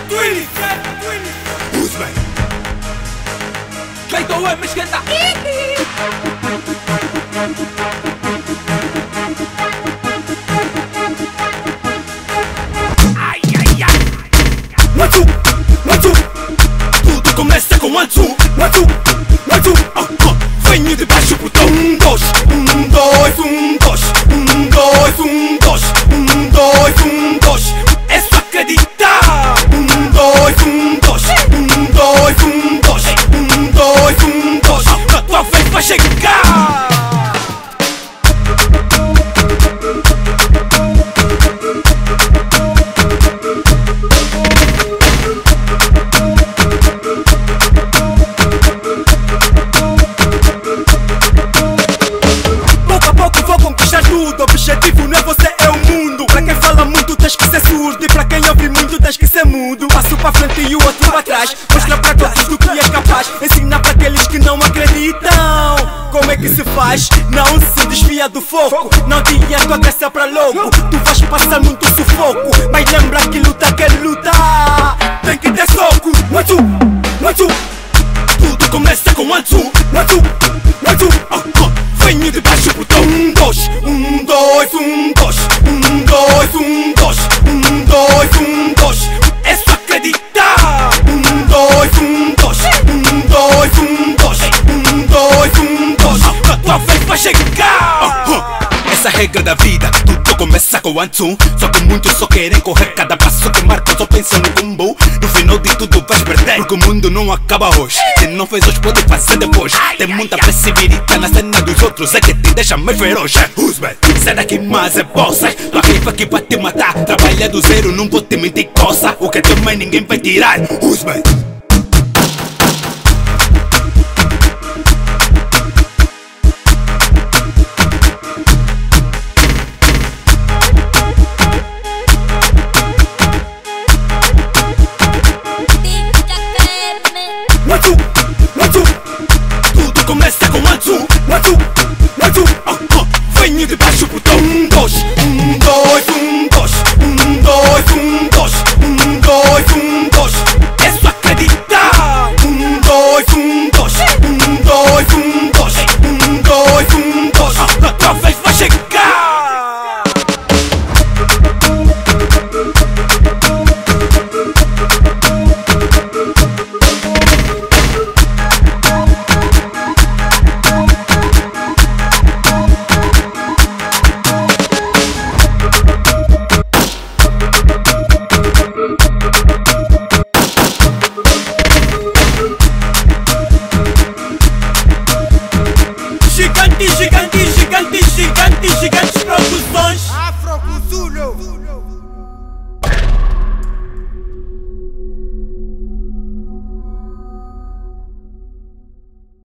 Twilly. Who's man? Clayton é mesqueta. Ai, ai, ai. One, two, one, two. Tudo começa com one, two, one, two, one, two. Venho de baixo pro tom. Dois, dois, dois. Dois, dois. Dois, dois. É só acreditar. Dois, dois. Dois, dois. Dois, dois. A tua vez vai chegar. Tudo, objetivo não é você, é o mundo. Pra quem fala muito tens que ser surdo, e pra quem ouve muito tens que ser mudo. Passo pra frente e o outro pra trás. Mostra pra todos do que é capaz. Ensina pra aqueles que não acreditam como é que se faz. Não se desvia do foco. Não adianta tua graça pra louco. Tu vais passar muito sufoco, mas lembra que luta quer lutar. Tem que ter soco. One, two, one, two. Tudo começa com one, two, one, two, one, two. Venho de baixo pro tom. Dois, dois, dois. Dois, dois. Dois, dois. É só acreditar. Dois, dois. Dois, dois. Dois, dois. A tua vez vai chegar. Essa regra da vida, tudo começa com one, two. Só que muitos só querem correr. Cada passo que marcam só pensam no combo. No final de tudo vais perder, porque o mundo não acaba hoje. Se não fez hoje pode fazer depois. Tem muita flexibilidade na cena dos outros, é que te deixa mais feroz. Who's man? Sai daqui mas é bossa. Tua rifa que vai te matar. Trabalha do zero, não vou te mentir coça. O que é teu mais ninguém vai tirar. Who's man?